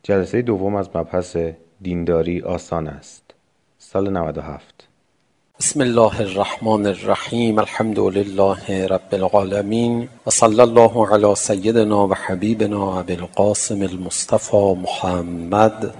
جلسه دوم از مبحث دینداری آسان است. سال 97. بسم الله الرحمن الرحیم. الحمد لله رب العالمین و صلی الله علی سیدنا و حبیبنا ابی القاسم المصطفى محمد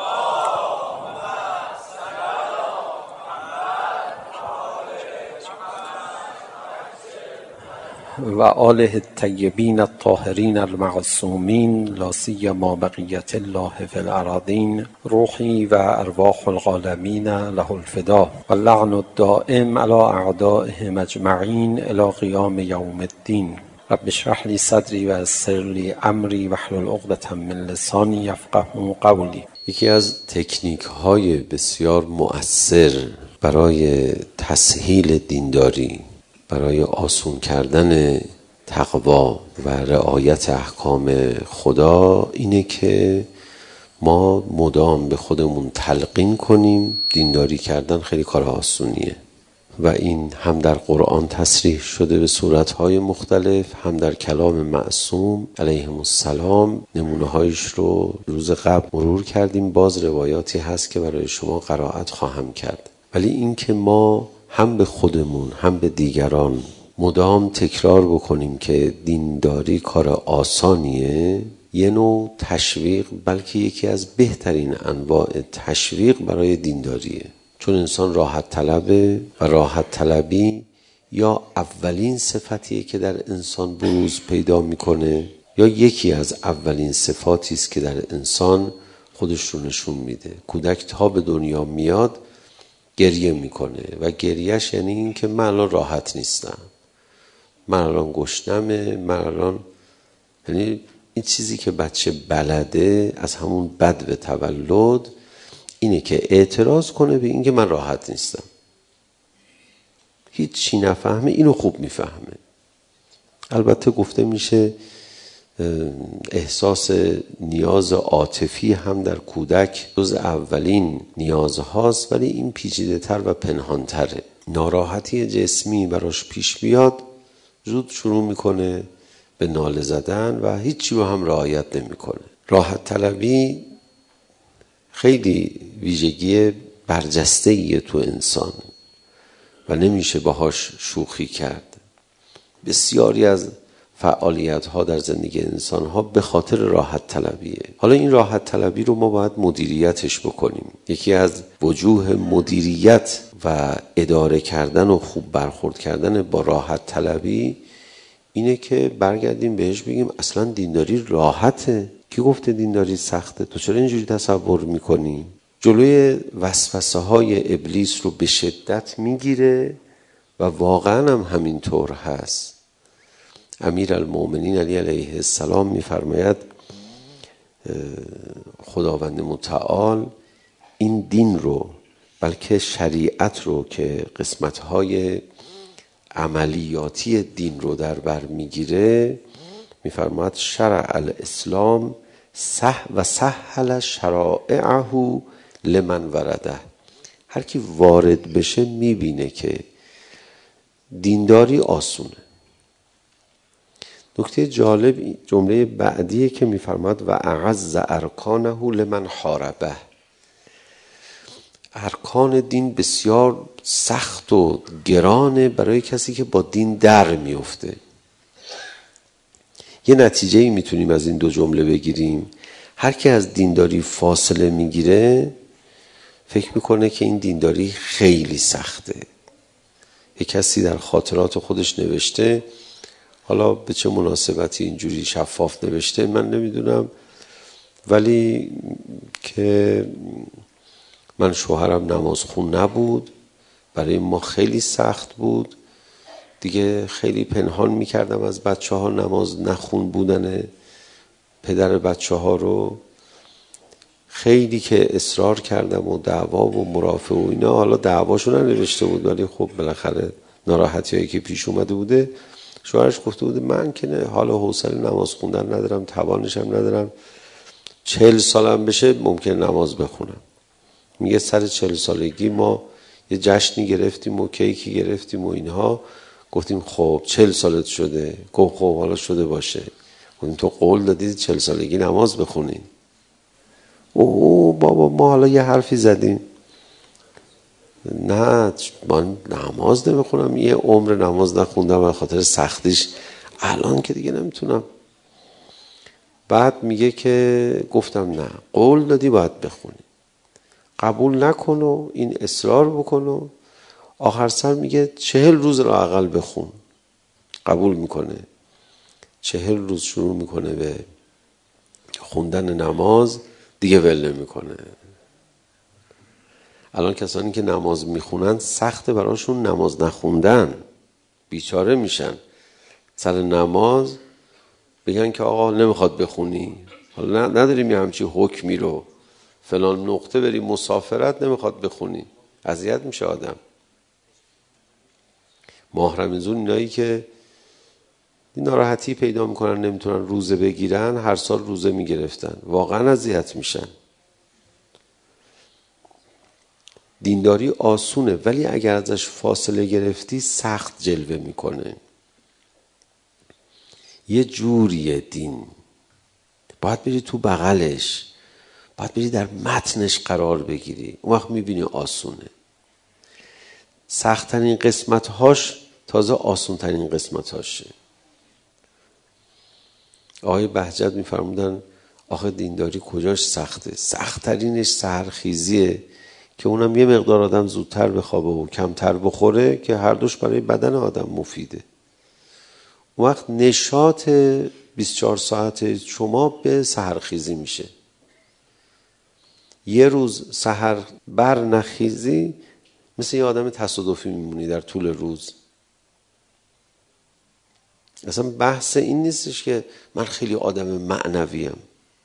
و آله الطیبین الطاهرین المعصومین لا سیما بقیة الله فی الارضین. روحی و ارواح العالمین له الفدا و اللعن الدائم علی اعدائهم اجمعین الی قیام یوم الدین. رب اشرح لی صدری و یسر لی امری واحلل عقدة من لسانی یفقهوا قولی. یکی از تکنیک های بسیار مؤثر برای تسهیل دینداری، برای آسون کردن تقوا و رعایت احکام خدا اینه که ما مدام به خودمون تلقین کنیم دینداری کردن خیلی کار آسونیه و این هم در قرآن تصریح شده به صورتهای مختلف، هم در کلام معصوم علیهم السلام. نمونه هایش رو روز قبل مرور کردیم، باز روایاتی هست که برای شما قرائت خواهم کرد. ولی این که ما هم به خودمون هم به دیگران مدام تکرار بکنیم که دینداری کار آسانیه، یه نوع تشویق، بلکه یکی از بهترین انواع تشویق برای دینداریه. چون انسان راحت طلبه و راحت طلبی یا اولین صفتیه که در انسان بروز پیدا میکنه یا یکی از اولین صفاتی است که در انسان خودش رو نشون میده. کودک تا به دنیا میاد گریه میکنه و گریهش یعنی این که من الان راحت نیستم، من الان گشنمه، من الان، یعنی این چیزی که بچه بلده از همون بدو تولد اینه که اعتراض کنه به این که من راحت نیستم. هیچ چی نفهمه، اینو خوب میفهمه. البته گفته میشه احساس نیاز عاطفی هم در کودک جز اولین نیازهاست، ولی این پیچیده تر و پنهان تره. ناراحتی جسمی براش پیش بیاد زود شروع میکنه به ناله زدن و هیچی رو هم رعایت نمیکنه. راحت طلبی خیلی ویژگی برجسته‌ایه تو انسان و نمیشه باهاش شوخی کرد. بسیاری از فعالیت ها در زندگی انسان ها به خاطر راحت طلبیه. حالا این راحت طلبی رو ما باید مدیریتش بکنیم. یکی از وجوه مدیریت و اداره کردن و خوب برخورد کردن با راحت طلبی اینه که برگردیم بهش بگیم اصلا دینداری راحته. کی گفته دینداری سخته؟ تو چرا اینجوری تصور میکنی؟ جلوی وسوسه های ابلیس رو به شدت میگیره و واقعا هم همینطور هست. امیرالمومنین علی علیه السلام میفرماید خداوند متعال این دین رو، بلکه شریعت رو که قسمت‌های عملیاتی دین رو در بر میگیره، میفرماید شرع الاسلام و سهل شرائعه لمن ورده. هر کی وارد بشه میبینه که دینداری آسونه. نکته جالب جمله بعدیه که میفرماد و اعز ارکانه لمن حاربه. ارکان دین بسیار سخت و گرانه برای کسی که با دین در میفته. یه نتیجه‌ای میتونیم از این دو جمله بگیریم. هر کی از دینداری فاصله میگیره فکر میکنه که این دینداری خیلی سخته. یه کسی در خاطرات خودش نوشته، حالا به چه مناسبتی اینجوری شفاف نوشته من نمیدونم، ولی که من شوهرم نمازخون نبود، برای ما خیلی سخت بود دیگه، خیلی پنهان میکردم از بچه ها نماز نخون بودن پدر بچه ها رو، خیلی که اصرار کردم و دعوا و مرافعه و اینا. حالا دعواشو ننوشته بود ولی خب بالاخره ناراحتی هایی که پیش اومده بوده، شوهرش گفته بوده من که نه حالا حوصله نماز خوندن ندارم، توانشم ندارم، 40 سالم بشه ممکن نماز بخونم. میگه سر 40 سالگی ما یه جشنی گرفتیم و کیکی گرفتیم و اینها، گفتیم خب 40 سالت شده؟ گفت خب حالا شده باشه. گفتیم تو قول دادید 40 سالگی نماز بخونین. او بابا ما حالا یه حرفی زدیم، نه من نماز نمیخونم، یه عمر نماز نخوندم به خاطر سختیش، الان که دیگه نمیتونم. بعد میگه که گفتم نه، قول دادی باید بخونی، قبول نکن و این اصرار بکن و آخر سر میگه 40 روز رو اقل بخون. قبول میکنه، 40 روز شروع میکنه به خوندن نماز، دیگه ول نمیکنه. الان کسانی که نماز میخونن سخته براشون نماز نخوندن، بیچاره میشن سر نماز بگن که آقا نمیخواد بخونی، حالا نداریم یه همچی حکمی رو، فلان نقطه بری مسافرت نمیخواد بخونی، اذیت میشه آدم. ماه رمضان اینایی که ناراحتی پیدا میکنن نمیتونن روزه بگیرن، هر سال روزه میگرفتن، واقعا اذیت میشن. دینداری آسونه ولی اگر ازش فاصله گرفتی سخت جلوه میکنه. یه جوریه دین، باید بری تو بغلش، باید بری در متنش قرار بگیری، اون وقت میبینی آسونه. سخت‌ترین قسمت‌هاش تازه آسون‌ترین قسمت‌هاشه. آقای بهجت میفرمودن آخه دینداری کجاش سخته؟ سخت‌ترینش سحرخیزیه که اونم یه مقدار آدم زودتر بخوابه و کمتر بخوره که هر دوش برای بدن آدم مفیده. اون وقت نشاط 24 ساعت شما به سحرخیزی میشه. یه روز سحر بر نخیزی مثل یه آدم تصادفی میمونی در طول روز. اصلا بحث این نیستش که من خیلی آدم معنویم.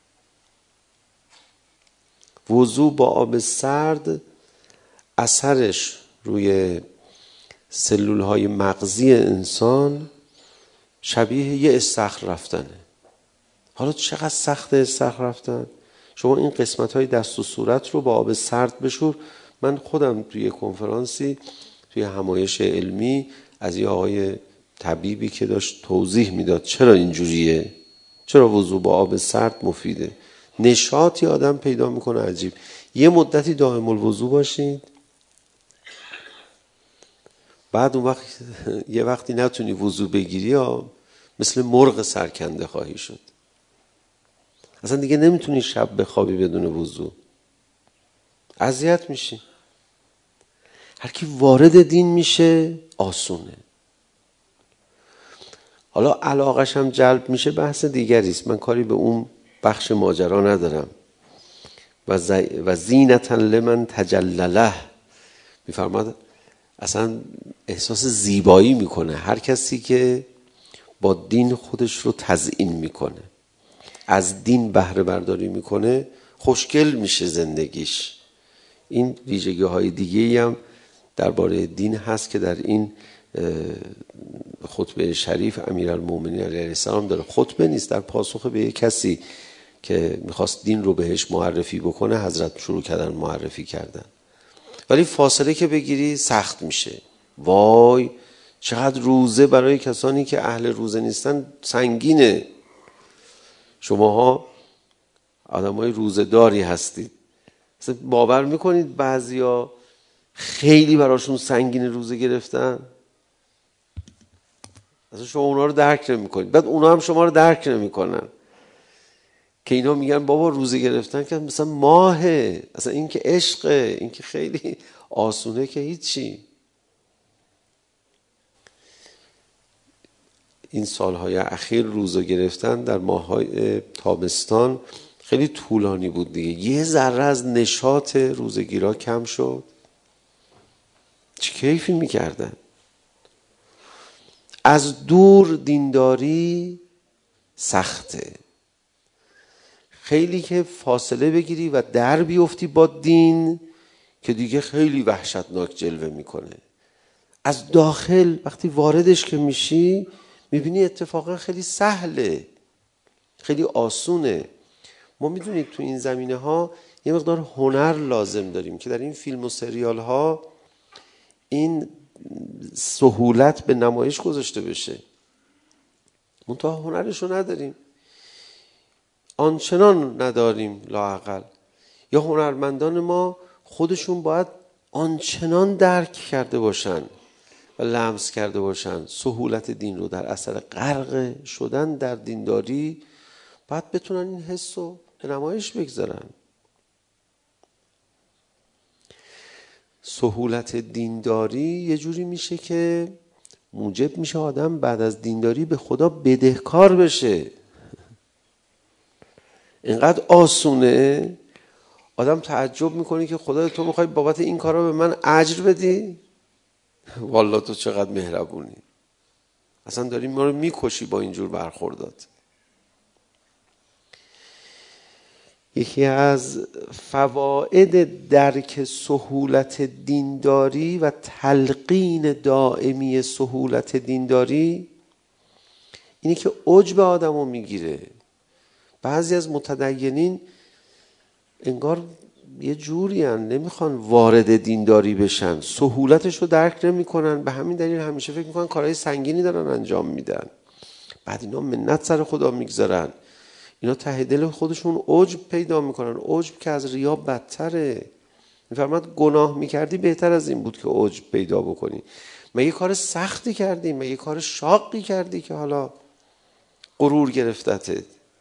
وضو با آب سرد اثرش روی سلولهای مغزی انسان شبیه یه استخر رفتنه. حالا چقدر سخت استخر رفتن؟ شما این قسمت‌های دست و صورت رو با آب سرد بشور. من خودم توی کنفرانسی توی همایش علمی از یه آقای طبیبی که داشت توضیح میداد چرا اینجوریه، چرا وضو با آب سرد مفیده، نشاطی آدم پیدا میکنه عجیب. یه مدتی دائم الوضو باشید، بعد اون وقت یه وقتی نتونی وضو بگیری یا مثل مرغ سرکنده خواهی شد. اصلا دیگه نمیتونی شب بخوابی بدون وضو، اذیت میشی. هر کی وارد دین میشه آسونه. حالا علاقش هم جلب میشه بحث دیگری است، من کاری به اون بخش ماجرا ندارم. و زینتا لمن تجلله میفرماد، اصلا احساس زیبایی میکنه هر کسی که با دین خودش رو تزیین میکنه، از دین بهره برداری میکنه، خوشگل میشه زندگیش. این ویژگی های دیگه‌ای هم درباره دین هست که در این خطبه شریف امیرالمومنین علیه السلام داره. خطبه نیست، در پاسخ به یک کسی که میخواست دین رو بهش معرفی بکنه حضرت شروع کردن معرفی کردن. ولی فاصله که بگیری سخت میشه. وای چقدر روزه برای کسانی که اهل روزه نیستن سنگینه. شماها آدمای روزه داری هستید، باور میکنید بعضیا خیلی براشون سنگین روزه گرفتن؟ اصلا شما اونا رو درک نمیکنید، بعد اونا هم شما رو درک نمیکنن که اینا میگن بابا روزه گرفتن که مثلا ماهه، اصلا این که عشقه، این که خیلی آسونه که هیچی. این سالهای اخیر روزه گرفتن در ماههای تابستان خیلی طولانی بود دیگه، یه ذره از نشاط روزگیرا کم شد. چه کیفی میکردن. از دور دینداری سخته. خیلی که فاصله بگیری و در بیفتی با دین که دیگه خیلی وحشتناک جلوه میکنه. از داخل وقتی واردش که میشی میبینی اتفاقا خیلی سهله، خیلی آسونه. ما میدونید تو این زمینه ها یه مقدار هنر لازم داریم که در این فیلم و سریال ها این سهولت به نمایش گذاشته بشه. منتها هنرشو نداریم، آنچنان نداریم لااقل یا هنرمندان ما خودشون باید آنچنان درک کرده باشن و لمس کرده باشن سهولت دین رو در اثر غرق شدن در دینداری، باید بتونن این حس رو به نمایش بگذارن. سهولت دینداری یه جوری میشه که موجب میشه آدم بعد از دینداری به خدا بدهکار بشه. اینقدر آسونه آدم تعجب میکنه که خدا تو میخوای بابت این کارا به من اجر بدی؟ والله تو چقدر مهربونی، اصلا داری ما رو میکشی با اینجور برخوردات. یکی از فواید درک سهولت دینداری و تلقین دائمی سهولت دینداری اینه که عجب آدمو میگیره. بعضی از متدینین انگار یه جوری هن، نمیخوان وارد دینداری بشن، سهولتش رو درک نمیکنن، به همین دلیل همیشه فکر میکنن کارهای سنگینی دارن انجام میدن. بعد اینا منت سر خدا میگذارن، اینا ته دل خودشون عجب پیدا میکنن. عجب که از ریا بدتره. میفرماد گناه میکردی بهتر از این بود که عجب پیدا بکنی. مگه کار سختی کردی؟ مگه کار شاقی کردی که حالا غرور گرفتته؟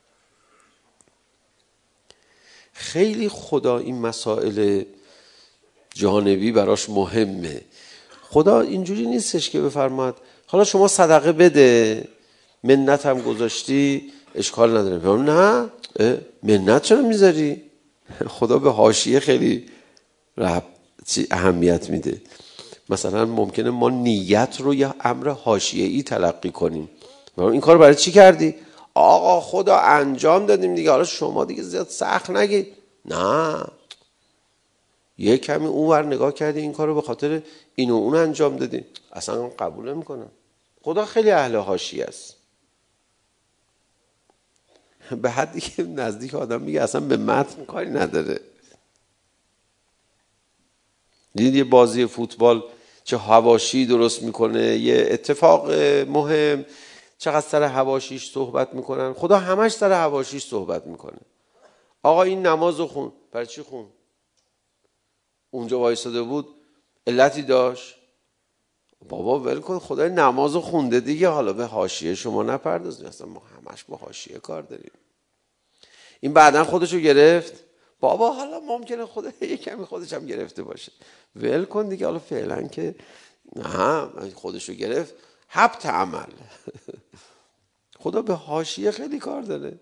خیلی خدا این مسائل جانبی براش مهمه. خدا اینجوری نیستش که بفرماد حالا شما صدقه بده، منت هم گذاشتی اشکال نداره. نه، منت چرا میذاری؟ خدا به حاشیه خیلی اهمیت میده. مثلا ممکنه ما نیت رو یه امر حاشیه‌ای تلقی کنیم. این کار برای چی کردی؟ آقا خدا انجام دادیم دیگه، حالا شما دیگه زیاد سخت نگید. نه، یه کمی اونور نگاه کردی این کار رو به خاطر این و اون انجام دادی، اصلا قبول نمی‌کنم. خدا خیلی اهل حاشیه است، به حدی که نزدیک آدم میگه اصلا به متن کاری نداره. دیدید یه بازی فوتبال چه حواشی درست میکنه، یه اتفاق مهم چقدر سر حواشیش صحبت میکنن. خدا همش سر حواشیش صحبت میکنه. آقا این نمازو خون، برای چی خون؟ اونجا وایساده بود علتی داشت؟ بابا ول کن، خدای نمازو خونده دیگه، حالا به حاشیه شما نپردازید. اصلا ما همش با حاشیه کار داریم. این بعدن خودشو گرفت، بابا حالا ممکنه خدا یک کمی خودش هم گرفته باشه، ول کن دیگه، حالا فعلا که نه خودشو گرفت. حبط عمل. خدا به حاشیه خیلی کار داره.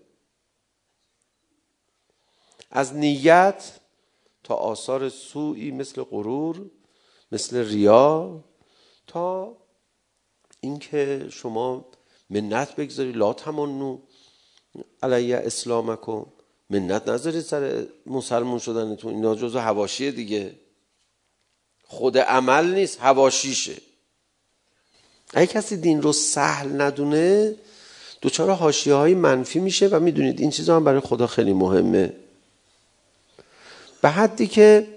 از نیت تا آثار سوئی مثل غرور، مثل ریا، تا اینکه شما منت بگذاری، لا تمنوا علی اسلامکم، منت نذارید سر مسلمون شدنتون. اینا جزو حواشیه دیگه، خود عمل نیست، حواشیشه. اگه کسی دین رو سهل ندونه دوچار حاشیه‌های منفی میشه و میدونید این چیزا هم برای خدا خیلی مهمه. به حدی که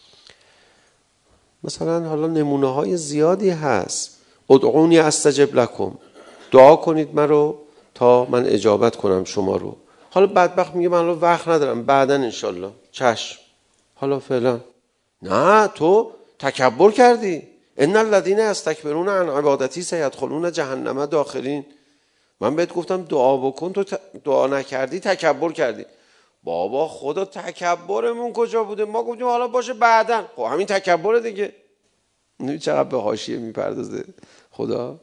مثلا حالا نمونه‌های زیادی هست. ادعونی استجب لکم، دعا کنید من رو تا من اجابت کنم شما رو. حالا بدبخت میگه من الان وقت ندارم، بعداً انشالله. چشم، حالا فعلا. نه، تو تکبر کردی. ان الذين استكبرون عن عبادتی سيدخلون جهنم داخرین. من بهت گفتم دعا بکن، تو دعا نکردی، تکبر کردی. بابا خدا تکبرمون کجا بوده؟ ما گفتیم حالا باشه بعداً. خب همین تکبره دیگه. نمی چقدر به حاشیه میپردازه خدا.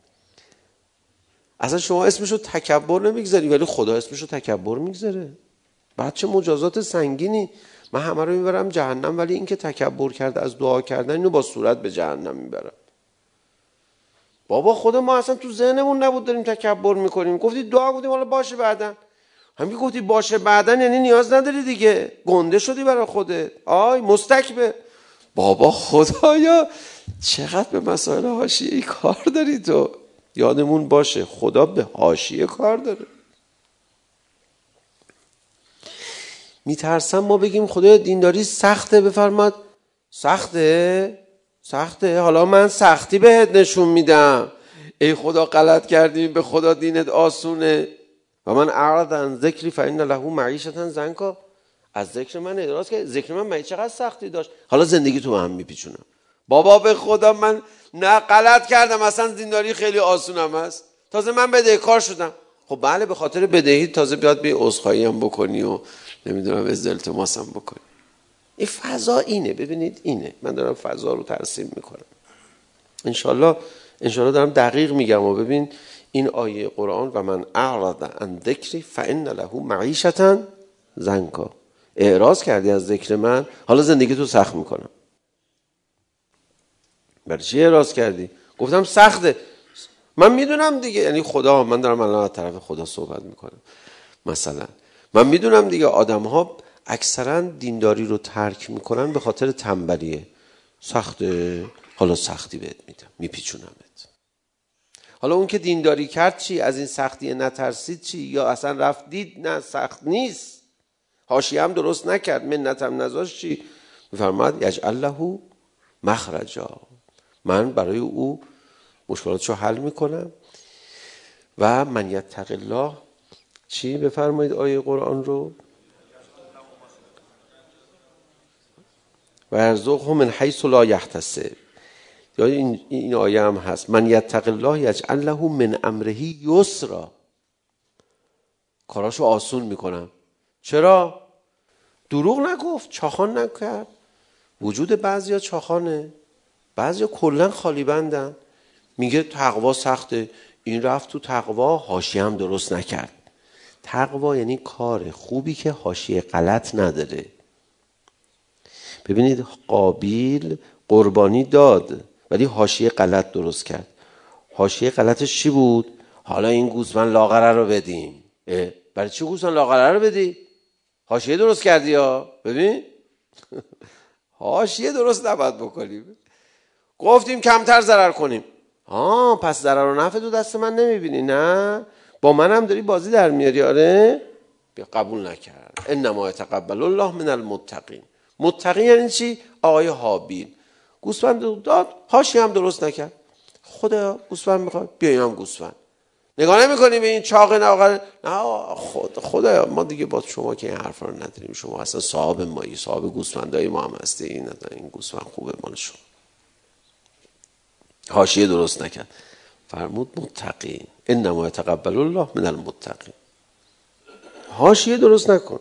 اصلا شما اسمشو تکبر نمیگذاری ولی خدا اسمشو تکبر میگذاره. بعد چه مجازات سنگینی. من همه رو میبرم جهنم ولی این که تکبر کرده از دعا کردن اینو با صورت به جهنم میبرم. بابا خدا ما اصلا تو ذهنمون نبود داریم تکبر میکنیم. گفتی دعا، گفتیم حالا باشه بعداً. همین گفتی باشه بعداً یعنی نیاز نداری دیگه، گنده شدی برای خودت. آی مستکبر. بابا خدایا چقدر به مسائل حاشیه‌ای کار داری تو. یادمون باشه خدا به حاشیه کار داره. میترسم ما بگیم خدای دینداری سخته، بفرماد سخته حالا من سختی بهت نشون میدم. ای خدا غلط کردیم، به خدا دینت آسونه. و من اعرض عن ذکری فإن له معیشة ضنکا. از ذکر من اعراض کرد. ذکر من چقدر سختی داشت، حالا زندگی تو هم میپیچونم. بابا به خدا من نه غلط کردم، اصلا دینداری خیلی آسونم هست، تازه من بدهکار شدم. خب بله، به خاطر بدهی تازه بیاد به عذرخواهی هم بکنی و نمیدونم از التماس هم بکنی. این فضا اینه، ببینید اینه. من دارم فضا رو ترسیم میکنم. انشالله دارم دقیق میگم. و ببین این آیه قرآن و من اعرض عن ذکری فان له معیشة ضنکا، اعراض کردی از ذکر من، حالا زندگی تو سخت میکنم. برای چی اعراض کردی؟ گفتم سخته. من میدونم دیگه، یعنی خدا، من دارم الان از طرف خدا صحبت میکنم. مثلا من میدونم دیگه آدم ها اکثرا دینداری رو ترک میکنن به خاطر تنبلیه. سخته، حالا سختی بهت میدم، میپیچونمت. حالا اون که دینداری کرد چی؟ از این سختی نترسید چی؟ یا اصلا رفت دید نه سخت نیست، حاشیه هم درست نکرد، منت هم نذاشت چی؟ میفرماد یجعل له مخرجا، من برای او مشکلاتشو حل میکنم. و من یتق الله چی؟ بفرمایید آیه قرآن رو. و یرزقه من حیث لا یحتسب. یا این آیه هم هست من یتق الله یجعل له من امره یسرا، کاراشو آسون میکنم. چرا؟ دروغ نگفت، چاخان نکرد. وجود بعضیا چاخانه، بعضیا کلا خالی بندن. میگه تقوا سخته، این رفت تو تقوا، حاشیه هم درست نکرد. تقوا یعنی کار خوبی که حاشیه غلط نداره. ببینید قابیل قربانی داد ولی حاشیه غلط درست کرد. حاشیه غلطش چی بود؟ حالا این گوسفند لاغره رو بدیم. برای چی گوسفند لاغره رو بدی؟ حاشیه درست کردی ها. ببین حاشیه درست نباید بکنیم. گفتیم کمتر ضرر کنیم. پس ضرر و نفع تو دست من نمیبینی؟ نه، با منم داری بازی در میاری. آره، قبول نکرد. انما یتقبل الله من المتقین. متقین یعنی چی؟ آقای هابیل گوسفند داد، حاشیه هم درست نکرد. خدا گوسفند میخواد، بیا اینم گوسفند. نگاه نمی‌کنی به این چاق نه خدا ما دیگه با شما که این حرفا رو نداریم. شما اصلا صاحب مایی، صاحب گوسفندای ما هم هستی. این گوسفند خوبه مال شما. حاشیه درست نکرد. فرمود متقین، انما یتقبل الله من المتقین. حاشیه درست نکن.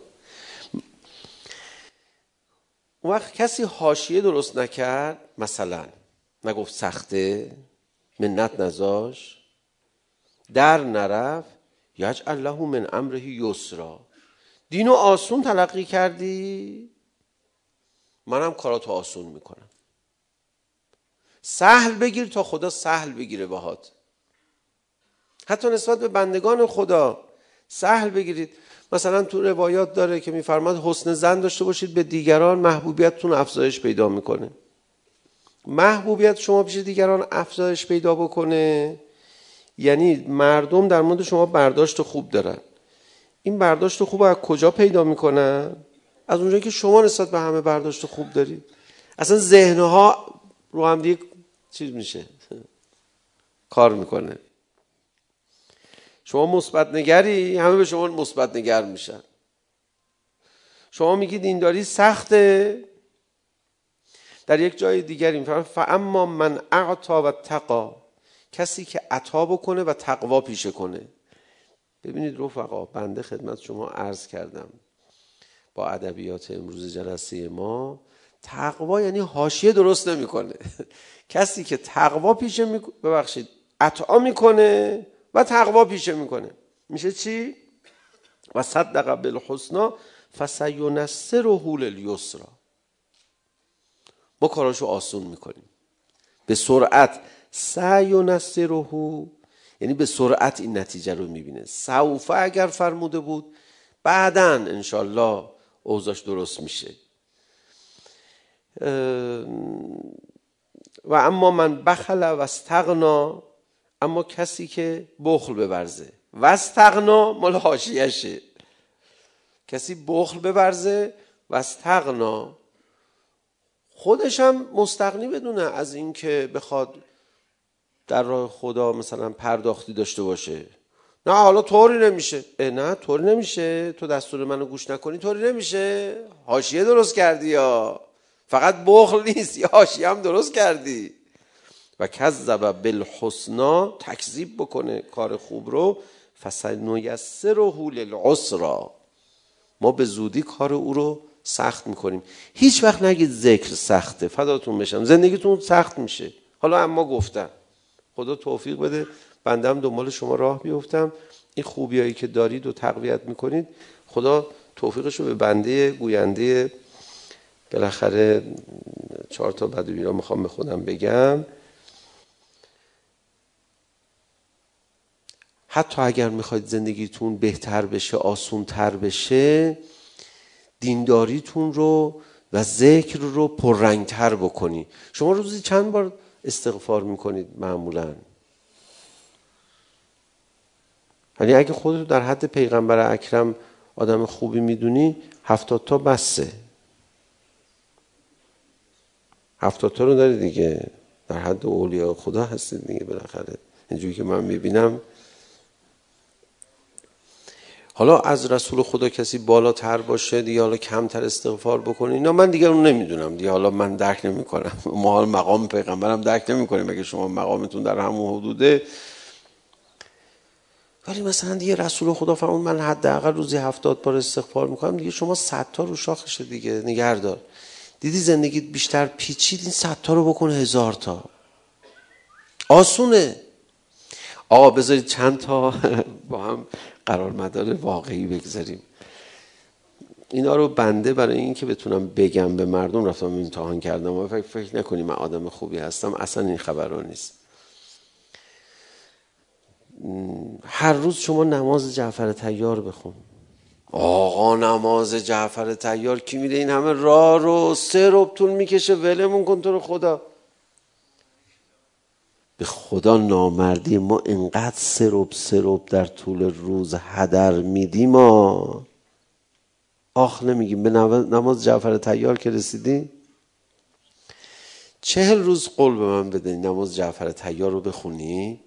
اون وقت کسی حاشیه درست نکرد، مثلا نگفت سخته، منت نذاش، در نرفت، یجعل له من امره یسرا، دینو آسون تلقی کردی، منم کاراتو آسون میکنم. سهل بگیر تا خدا سهل بگیره باهات. حتی نسبت به بندگان خدا سهل بگیرید. مثلا تو روایات داره که میفرماد حسن ظن داشته باشید به دیگران، محبوبیتتون افزایش پیدا میکنه. محبوبیت شما پیش دیگران افزایش پیدا بکنه یعنی مردم در مورد شما برداشت خوب دارن. این برداشت خوب از کجا پیدا میکنن؟ از اونجایی که شما نسبت به همه برداشت خوب دارید. اصلا ذهنها رو هم دیگه چیز میشه، کار میکنه. شما مثبت نگری، همه به شما مثبت نگر میشن. شما میگید دینداری سخته، در یک جای دیگری میفرماید فاما من اعطی و اتقی، کسی که عطا بکنه و تقوا پیشه کنه. ببینید رفقا، بنده خدمت شما عرض کردم با ادبیات امروز جلسه ما، تقوا یعنی حاشیه درست نمیکنه. کسی که تقوا پیشه عطا میکنه و تقوا پیشه میکنه، میشه چی؟ و صدق بالحسنی فسینسره للیسری. ما کاراشو آسون میکنیم به سرعت. سینسره یعنی به سرعت این نتیجه رو میبینه. سوف اگر فرموده بود بعداً انشالله اوضاعش درست میشه. و اما من بخل و استغنا، اما کسی که بخل بورزه و استغنا مال حاشیه‌شه. کسی بخل بورزه و استغنا، خودش هم مستغنی بدونه از این که بخواد در راه خدا مثلا پرداختی داشته باشه. نه حالا طوری نمیشه. نه طوری نمیشه، تو دستور منو گوش نکنی طوری نمیشه. حاشیه درست کردی، یا فقط بخل نیست، یا حاشیه هم درست کردی. و کذب بالحسنا، تکذیب بکنه کار خوب رو، فسنیسره للعسری، ما به زودی کار او رو سخت میکنیم. هیچ وقت نگید ذکر سخته، فداتون بشم، زندگیتون سخت میشه. حالا اما گفتم خدا توفیق بده بنده هم دنبال شما راه بیفتم، این خوبیایی که دارید و تقویت میکنید خدا توفیقشو به بنده گوینده بالاخره 4 تا بدوی را میخوام به خودم بگم. حتی اگر میخواید زندگیتون بهتر بشه، آسونتر بشه، دینداریتون رو و ذکر رو پررنگتر بکنی. شما روزی چند بار استغفار میکنید معمولاً؟ یعنی اگه خودتو در حد پیغمبر اکرم آدم خوبی میدونی 70 تا بسه. 70 تا رو داری دیگه، در حد اولیاء خدا هستید دیگه بالاخره، اینجوری که من میبینم. حالا از رسول خدا کسی بالاتر باشه دیگه، حالا کمتر استغفار بکنه، اینا من دیگه اون نمیدونم دیگه، حالا من درک نمیکنم. ما حال مقام پیغمبرم درک نمیکنیم اگه شما مقامتون در همون حدوده. ولی مثلا دیگه رسول خدا فرمود من حداقل روزی 70 بار استغفار میکنم دیگه، شما 100 تا رو شاخشه دیگه، نگهدار. دیدی زندگیت بیشتر پیچید، این 100 تا رو بکن 1000 تا. آسونه. آقا بذارید چند تا با هم قرار مدار واقعی بگذاریم. اینا رو بنده برای این که بتونم بگم به مردم رفتم امتحان کردم و فکر نکنیم من آدم خوبی هستم، اصلا این خبرها نیست. هر روز شما نماز جعفر طیار بخون. آقا نماز جعفر طیار کی میره این همه راه رو 3 ربع طول میکشه؟ ولمون کن تو رو خدا. به خدا نامردی ما اینقدر 3 ربع در طول روز هدر میدیم. ما آخ نمیگیم به نماز جعفر طیار که رسیدی 40 روز قول به من بده نماز جعفر طیار رو بخونی.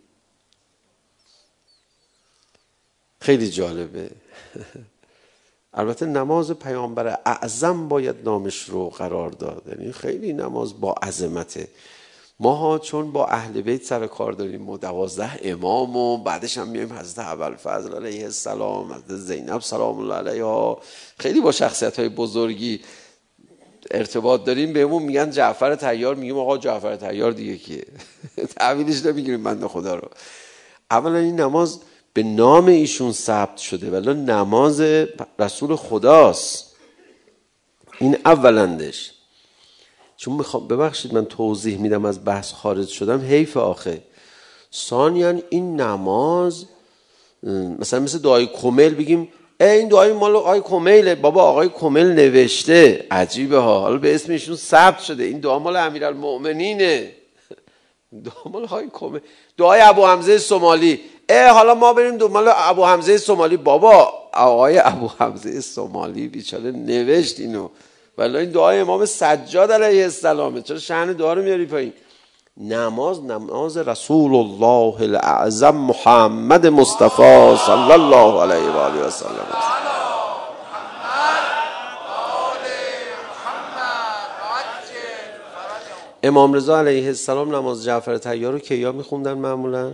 خیلی جالبه. البته نماز پیامبر اعظم باید نامش رو قرار داد، یعنی خیلی نماز با عظمته. ما چون با اهل بیت سر کار داریم و 12 امام و بعدش هم میایم حضرت ابوالفضل علیه السلام، حضرت زینب سلام الله علیها، خیلی با شخصیت‌های بزرگی ارتباط داریم، بهمون میگن جعفر طیار، میگیم آقا جعفر طیار دیگه کیه؟ تعویلش نمیگیریم بنده خدا رو. اولا این نماز به نام ایشون ثبت شده ولی نماز رسول خداست. این اولندش. چون میخوام ببخشید من توضیح میدم از بحث خارج شدم، حیف آخه. ثانیاً این نماز مثلا مثل دعای کمیل بگیم این دعای مال آقای کمیله، بابا آقای کمیل نوشته، عجیبه ها، حالا به اسم ایشون ثبت شده، این دعا مال امیرالمؤمنینه. دعا مال آقای کمیل. دعای ابو حمزه سومالی، حالا ما بریم دنبال ابو حمزه سومالی، بابا آقای ابو حمزه سومالی بیچاره نوشت اینو، ولی این دعای امام سجاد علیه السلامه، چرا شأن دعا رو میاری پایین؟ نماز رسول الله الاعظم محمد مصطفی صلی الله علیه و آله و سلم. امام رضا علیه السلام نماز جعفر طیار رو کیا میخوندن معمولا؟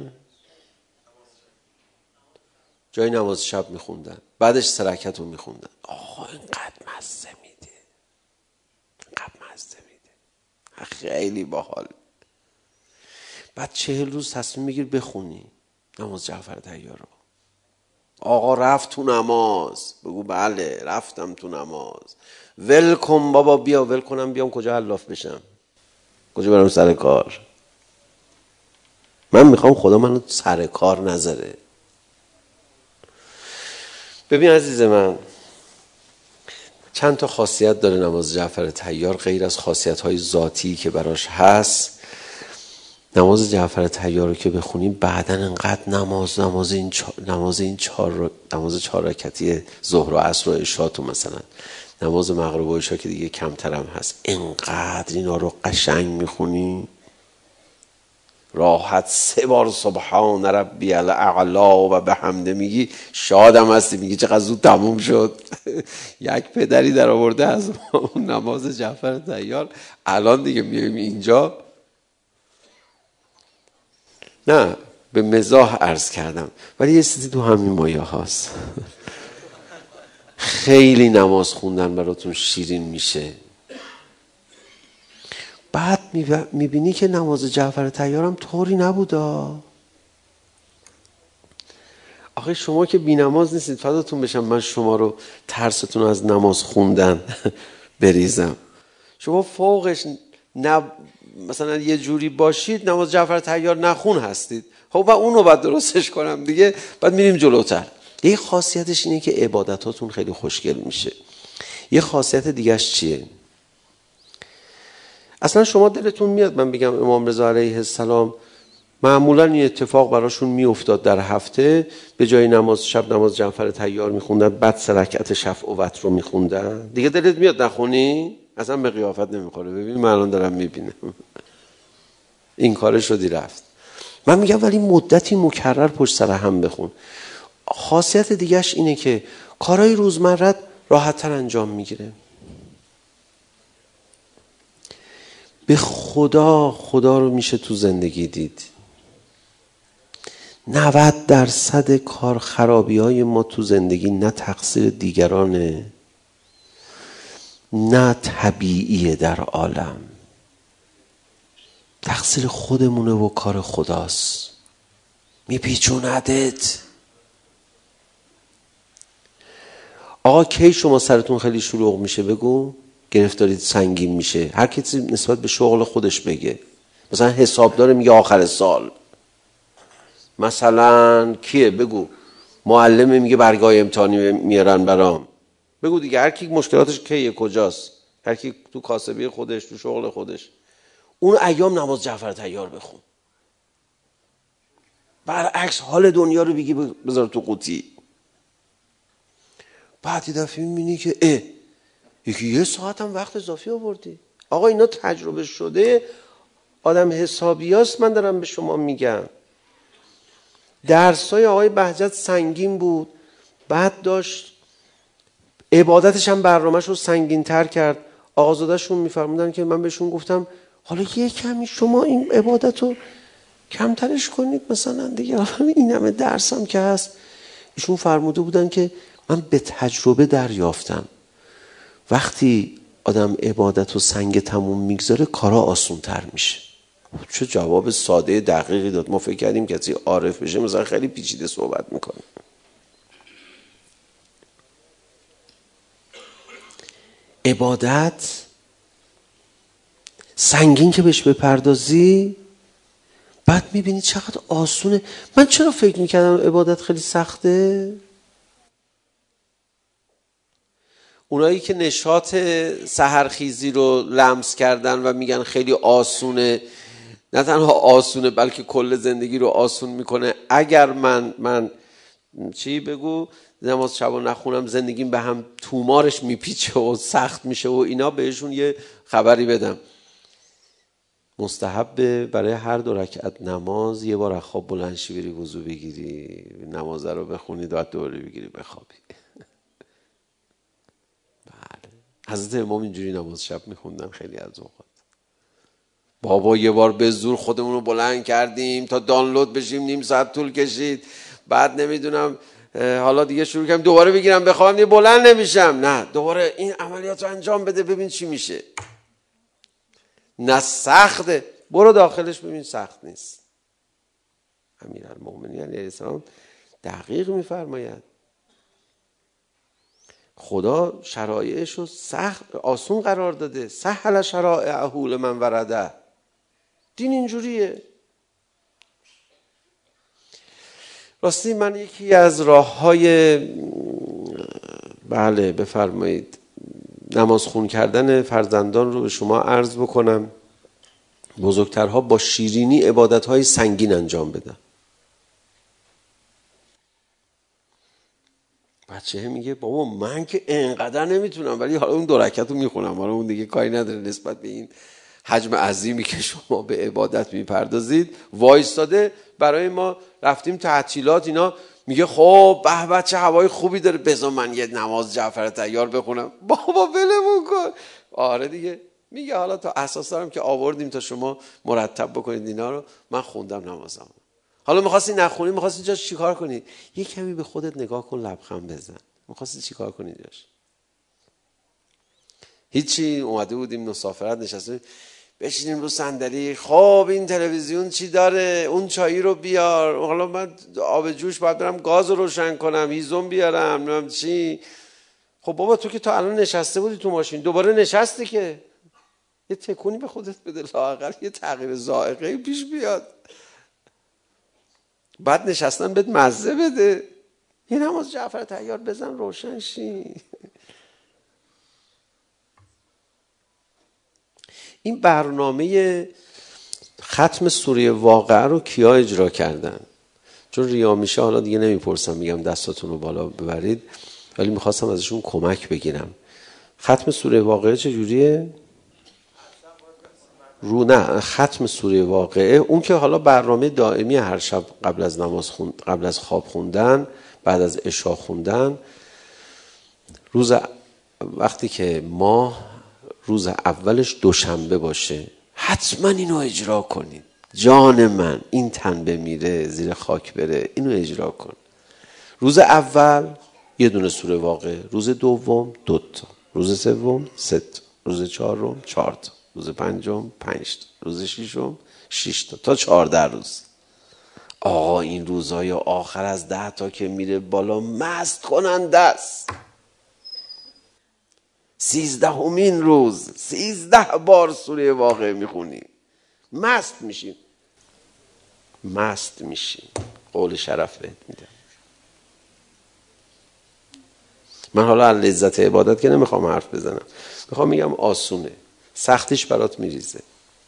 جای نماز شب میخوندن، بعدش 3 رکعت رو میخوندن. آقا اینقدر مزه میده، اینقدر مزه میده، خیلی باحال. بعد 40 روز تصمیم میگیر بخونی نماز جعفر طیار رو. آقا رفت تو نماز، بگو بله رفتم تو نماز. ول کن بابا، بیا ول کنم بیام کجا علاف بشم، کجا برم سر کار. من میخوام خدا منو سر کار نذاره. ببین عزیز من، چند تا خاصیت داره نماز جعفر طیار غیر از خاصیت‌های ذاتی که براش هست. نماز جعفر طیار رو که بخونیم بعداً انقدر نماز 4 رکعتی ظهر و عصر و عشا تو مثلا نماز مغرب و عشا که دیگه کمتر هم هست، انقدر اینا رو قشنگ میخونی، راحت 3 بار سبحان ربی الاعلا و بحمده میگی، شادم هستی، میگی چقدر زود تموم شد. یک پدری در آورده از اون نماز جعفر طیار، الان دیگه میایم اینجا. نه به مزاح عرض کردم، ولی یه چیزی تو همین مایه هاست. خیلی نماز خوندن براتون شیرین میشه، بعد میبینی که نماز جعفر طیارم طوری نبودا. آخه شما که بی نماز نیستید، فداتون بشم من شما رو ترستون از نماز خوندن بریزم. شما فوقش مثلا یه جوری باشید نماز جعفر طیار نخون هستید. خب و اونو باید درستش کنم دیگه. بعد میریم جلوتر. یه خاصیتش اینه که عبادتاتون خیلی خوشگل میشه. یه خاصیت دیگهش چیه؟ اصلا شما دلتون میاد من بگم امام رضا علیه السلام معمولا این اتفاق براشون میافتاد، در هفته به جای نماز شب نماز جعفر طیار میخوندن، بعد 3 رکعت شفع و وتر رو میخوندن. دیگه دلت میاد نخونی؟ اصلا به قیافت نمیخوره. ببین من الان دارم میبینم این کارش شدی رفت. من میگم ولی مدتی مکرر پشت سر هم بخون. خاصیت دیگهش اینه که کارهای روزمرت راحت‌تر انجام میگیره. به خدا رو میشه تو زندگی دید. 90% کار خرابی های ما تو زندگی نه تقصیر دیگرانه، نه طبیعیه در عالم، تقصیر خودمونه و کار خداست. میپیچوندت. آقا کی شما سرتون خیلی شلوغ میشه بگو؟ گرفتارید سنگین میشه. هر کسی نسبت به شغل خودش بگه. مثلا حسابدار میگه آخر سال. مثلا کیه بگو؟ معلم میگه برگای امتحانی میارن برام. بگو دیگه. هر کی مشکلاتش کیه کجاست؟ هر کی تو کاسبی خودش، تو شغل خودش. اون ایام نماز جعفر طیار بخون. برعکس حال دنیا رو بگی بذار تو قوطی. بعد یه دفعه میبینی که یکی 1 ساعت هم وقت اضافی آوردی. آقا اینا تجربه شده، آدم حسابیاست. من دارم به شما میگم. درسای آقای بهجت سنگین بود، بعد داشت عبادتش هم برنامه‌ش رو سنگین تر کرد. آقازاده‌شون میفرمودن که من بهشون گفتم حالا یه کمی شما این عبادت رو کمترش کنید مثلا دیگه، این همه درسم که هست. ایشون فرموده بودن که من به تجربه دریافتم وقتی آدم عبادت و سنگ تموم میگذاره کارا آسون تر میشه. چه جواب ساده دقیقی داد. ما فکر کردیم کسی عارف بشه مثلا خیلی پیچیده صحبت میکنه. عبادت سنگین که بهش بپردازی بعد میبینی چقدر آسونه. من چرا فکر میکردم عبادت خیلی سخته؟ اونایی که نشاط سحرخیزی رو لمس کردن و میگن خیلی آسونه، نه تنها آسونه بلکه کل زندگی رو آسون میکنه. اگر من چی بگو نماز شب و نخونم زندگیم به هم تومارش میپیچه و سخت میشه و اینا، بهشون یه خبری بدم. مستحبه برای هر 2 رکعت نماز 1 بار از خواب بلند شی بری وضو بگیری، نماز رو بخونی، بعد دوباره بگیری بخوابی. بله. حضرت امام اینجوری نماز شب میخوندن خیلی از اوقات. بابا 1 بار به زور خودمون رو بلند کردیم تا دانلود بشیم، 1/2 ساعت طول کشید. بعد نمیدونم حالا دیگه شروع کردم دوباره بگیرم بخوام، دیگه بلند نمیشم. نه دوباره این عملیات رو انجام بده ببین چی میشه. نه سخته، برو داخلش ببین سخت نیست. امیرالمومنین علیه السلام دقیق میفرماید خدا شرایعش رو سخت آسون قرار داده. سهل شرائعه لمن ورده. دین اینجوریه. راستی من یکی از راه‌های بله بفرمایید نماز خون کردن فرزندان رو به شما عرض بکنم. بزرگترها با شیرینی عبادت‌های سنگین انجام بدن. بچه میگه بابا من که انقدر نمیتونم، ولی حالا اون 2 رکعت رو میخونم، حالا اون دیگه کاری نداره نسبت به این حجم عظیمی که شما به عبادت میپردازید وایستاده برای ما. رفتیم تعطیلات اینا، میگه خب به به چه هوای خوبی داره، بذار من یه نماز جعفر طیار بخونم. بابا ولمون کن. آره دیگه، میگه حالا تا اساس دارم که آوردیم تا شما مرتب بکنید اینا رو، من خوندم نمازم. حالا میخواستی نخونی، میخواستی جاش چیکار کنی؟ یه کمی به خودت نگاه کن، لبخند بزن. میخواستی چیکار کنی جاش؟ هیچی. اومده بودیم مسافرت، نشستیم بشینیم رو صندلی، خب این تلویزیون چی داره، اون چایی رو بیار، حالا من آب جوش باید برم گاز رو روشن کنم، هیزم بیارم، نمیم چی. خب بابا تو که تا الان نشسته بودی تو ماشین، دوباره نشستی که یه تکونی به خودت بده، لااقل یه تغییر ذائقه‌ای پیش بیاد. بعد نشستن بهت مزه بده، یه نماز جعفر طیار بزن روشن شی. این برنامه ختم سوره واقعه رو کیا اجرا کردن؟ چون ریا میشه حالا دیگه نمیپرسم، میگم دستاتون رو بالا ببرید، ولی میخواستم ازشون کمک بگیرم. ختم سوره واقعه چجوریه؟ نه، ختم سوره واقعه اون که حالا برنامه دائمی هر شب قبل از نماز قبل از خواب خوندن، بعد از عشا خوندن، وقتی که ماه روز اولش دوشنبه باشه حتما اینو اجرا کنید. جان من، این تن بمیره زیر خاک بره، اینو اجرا کن. روز اول یه دونه سوره واقعه، روز دوم 2 تا، روز سوم 3 تا، روز چهارم 4 تا، روز پنجم 5 تا، روز ششم 6 تا، تا 14 روز. آقا این روزهای آخر از 10 تا که میره بالا مست کننده است. 13مین روز 13 بار سوره واقعه میخونی، مست میشی. قول شرف بهت میدم. من حالا از لذت عبادت که نمیخوام حرف بزنم، میخوام میگم آسونه، سختیش برات میریزه.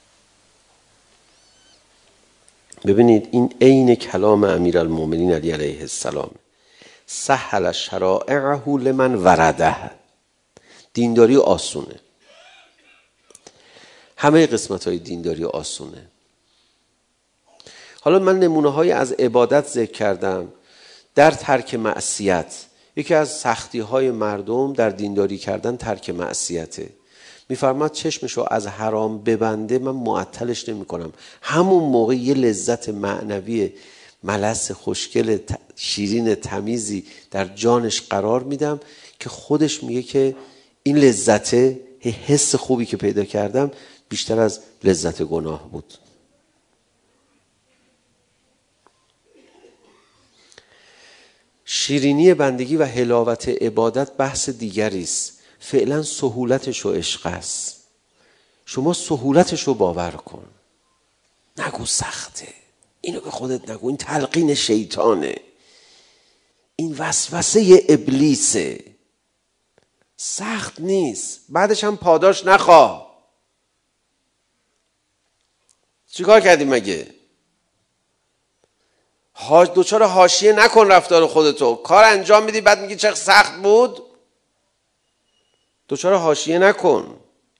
ببینید این عین کلام امیرالمومنین علی علیه السلام، سهل شرائعه لمن ورده. دینداری آسونه، همه قسمت های دینداری آسونه. حالا من نمونه های از عبادت ذکر کردم در ترک معصیت. یکی از سختی های مردم در دینداری کردن ترک معصیته. میفرماد چشمشو از حرام ببنده من معطلش نمی کنم، همون موقع یه لذت معنوی ملس خوشگل شیرین تمیزی در جانش قرار میدم که خودش میگه که این لذته، حس خوبی که پیدا کردم بیشتر از لذت گناه بود. شیرینی بندگی و حلاوت عبادت بحث دیگری است. فعلا سهولتش و عشق است. شما سهولتش رو باور کن، نگو سخته، اینو به خودت نگو، این تلقین شیطانه، این وسوسه ابلیسه، سخت نیست، بعدش هم پاداش نخواه. چیکار کردیم مگه؟ دوچار حاشیه نکن رفتار خودتو. کار انجام میدی بعد میگی چه سخت بود. دوچار حاشیه نکن.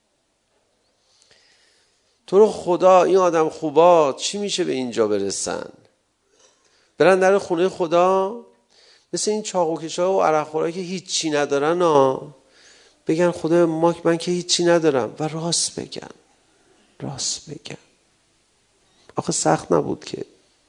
تو رو خدا این آدم خوبا چی میشه به اینجا برسن؟ برن در خونه خدا مثل این چاقوکشا و عرقخورا که هیچی ندارن بگن خدا من که هیچی ندارم و راست بگن. آخه سخت نبود که.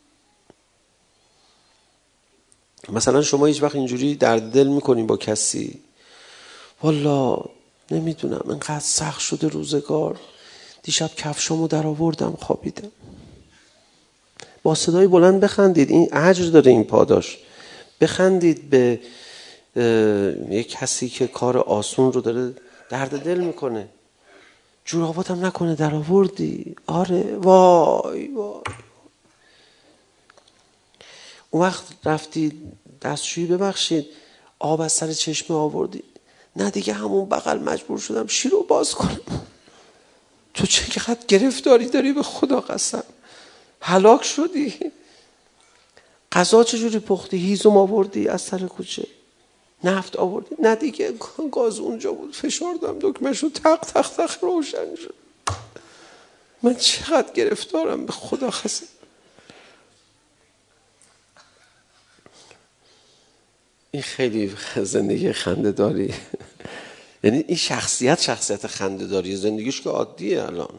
مثلا شما هیچ وقت اینجوری درد دل میکنین با کسی، والا نمیدونم اینقدر سخت شده روزگار، دیشب کفشامو در آوردم خوابیدم. با صدای بلند بخندید، این اجر داره این پاداش. بخندید به یک کسی که کار آسون رو داره درد دل میکنه. جوراباتم نکنه در آوردی. آره وای. اون وقت رفتی دستشویی ببخشید آب از سر چشمه آوردی، نه دیگه همون بغل مجبور شدم شیر رو باز کنم. تو چقدر گرفتاری داری به خدا قسم، هلاک شدی. غذا چجوری پختی؟ هیزم آوردی از سر کوچه، نفت آوردی، نه دیگه گاز اونجا بود فشردم دکمه‌شو تق روشن شد. من چقدر گرفتارم، به خدا خسته. این خیلی زندگی خنده‌داری. یعنی این شخصیت خنده‌داری، زندگیش که عادیه. الان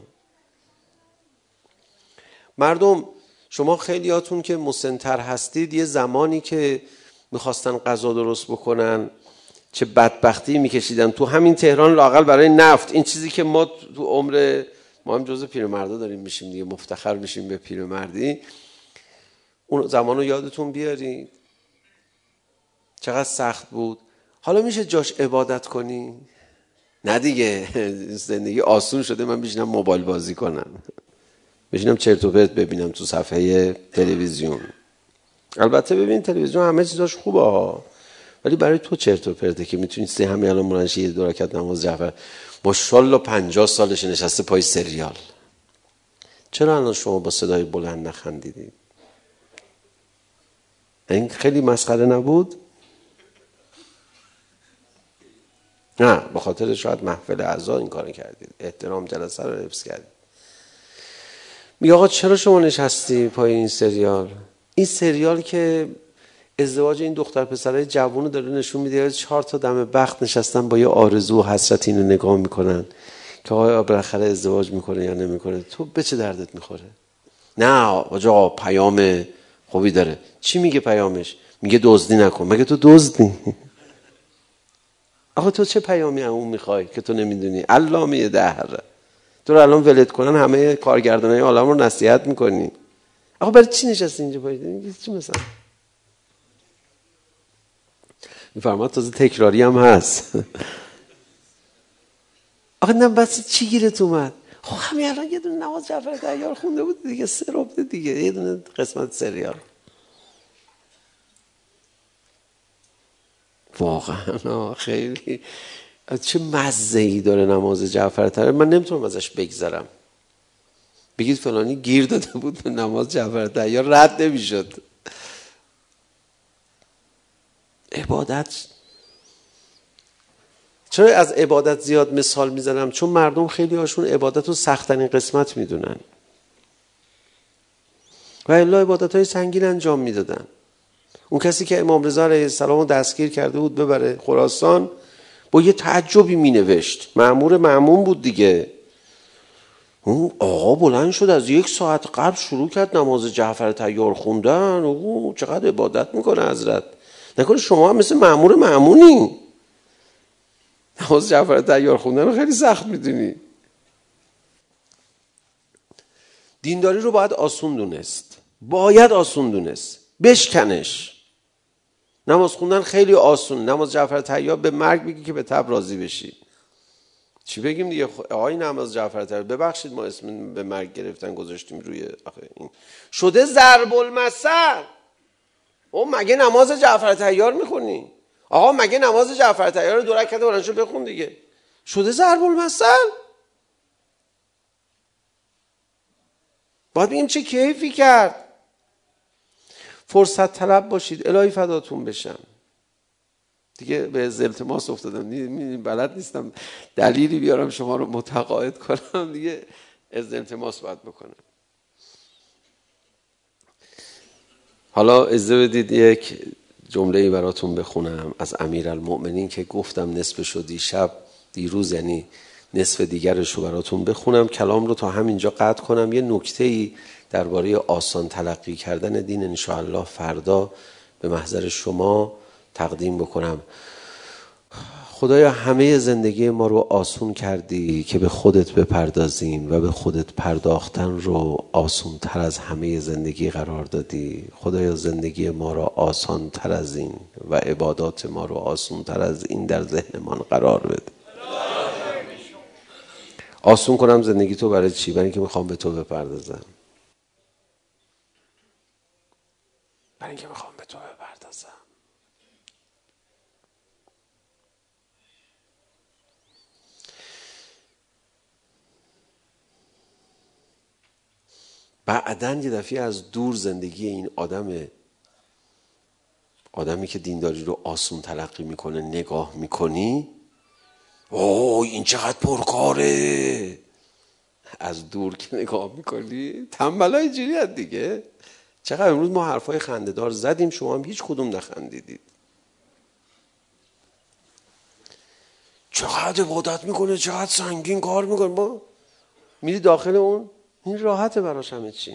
مردم، شما خیلیاتون که مسن‌تر هستید، یه زمانی که میخواستن غذا درست بکنن چه بدبختی میکشیدن. تو همین تهران لااقل برای نفت، این چیزی که ما تو عمر ما هم جزء پیرمردا داریم میشیم دیگه، مفتخر میشیم به پیرمردی. اون زمانو یادتون بیارید چقدر سخت بود. حالا میشه جاش عبادت کنی؟ نه دیگه، زندگی آسون شده. من بشینم موبایل بازی کنم، بشینم چرت و پرت ببینم تو صفحه تلویزیون. البته ببین تلویزیون همه چیزاش خوبه، ولی برای تو چرت و پرته که میتونی همین الان مرنشی یه دو رکعت نماز جعفر، ماشاءالله 50 سالش نشسته پای سریال. چرا الان شما با صدای بلند نخندیدید؟ این خیلی مسخره نبود؟ نه، به خاطر شاید محفل اعضا این کارو کردید، احترام جلسه رو حفظ کردید. میگه آقا چرا شما نشستی پای این سریال؟ این سریال که ازدواج این دختر پسرای جوونو داره نشون میده، 4 تا دم بخت نشستن با یه آرزو و حسرت اینو نگاه میکنن که آقا بالاخره ازدواج میکنه یا نمیکنه. تو به چه دردت میخوره؟ نه آقا پیام خوبی داره. چی میگه پیامش؟ میگه دزدی نکن. مگه تو دزدی؟ آقا تو چه پیامی اون میخوای که تو نمیدونی؟ علامه دهر تو رو الان ولد کنن، همه کارگردانای عالم رو نصیحت میکنی. آقا برای چی نشستی اینجا پایین؟ میگه چی مثلا؟ میفرماد تازه تکراری هم هست. آقا نه بس چی گیرت اومد؟ خب همین الان یه دونه نماز جعفر طیار خونده بود دیگه، 3 ربع دیگه، یه دونه قسمت سریال. واقعا خیلی چه مزه‌ای داره نماز جعفر طیار. من نمیتونم ازش بگذرم. بگید فلانی گیر داده بود به نماز جعفر طیار، رد نمیشد. عبادت. چرا از عبادت زیاد مثال میزنم؟ چون مردم خیلی هاشون عبادت رو سخت‌ترین قسمت میدونن و الا عبادت های سنگین انجام میدادن. اون کسی که امام رضا علیه السلام رو دستگیر کرده بود ببره خراسان، با یه تعجبی مینوشت. مأمون بود دیگه. اون آقا بلند شد از 1 ساعت قبل شروع کرد نماز جعفر طیار خوندن. او چقدر عبادت میکنه حضرت. نکنه شما هم مثل مأمونی نماز جعفر طیار خوندن رو خیلی سخت میدونی. دینداری رو باید آسون دونست، باید آسون دونست، بشکنش. نماز خوندن خیلی آسون. نماز جعفر طیار به مرگ بگی که به تب راضی بشی. چی بگیم دیگه؟ آقای نماز جعفر طیار ببخشید ما اسم به مرگ گرفتن گذاشتیم روی آخه این شده ضرب المثل. او مگه نماز جعفر طیار میخونی؟ آقا مگه نماز جعفر طیار رو 2 رکعت بلندشو بخون دیگه. شده ضرب المثل. باید بگیم چه کیفی کرد. فرصت طلب باشید. الهی فداتون بشم. دیگه به التماس افتادم، بلد نیستم دلیلی بیارم شما رو متقاعد کنم دیگه. از التماس باید بکنم. حالا اجازه بدید یک جمله‌ای براتون بخونم از امیرالمؤمنین که گفتم نصفش رو دیروز یعنی نصف دیگرش رو براتون بخونم. کلام رو تا همینجا قطع کنم. یه نکته‌ای درباره آسان تلقی کردن دین انشاءالله فردا به محضر شما تقدیم بکنم. خدایا همه زندگی ما رو آسون کردی که به خودت بپردازیم و به خودت پرداختن رو آسون تر از همه زندگی قرار دادی. خدایا زندگی ما رو آسان تر از این و عبادات ما رو آسون تر از این در ذهنمان قرار بده. آسون کنم زندگی تو برای چی؟ برای اینکه میخوام به تو بپردازم. برای اینکه میخوام به تو بپردازم. بعدن یه دفعه از دور زندگی این آدمی که دینداری رو آسون تلقی میکنه نگاه میکنی، اوه این چقدر پرکاره. از دور که نگاه میکنی تنبلای جوری هست دیگه. چقدر امروز ما حرفای خنده‌دار زدیم، شما هم هیچ کدوم نخندیدید. چقدر عبادت میکنه، چقدر سنگین کار میکنه، ما میری داخل اون این راحته براش همه چی.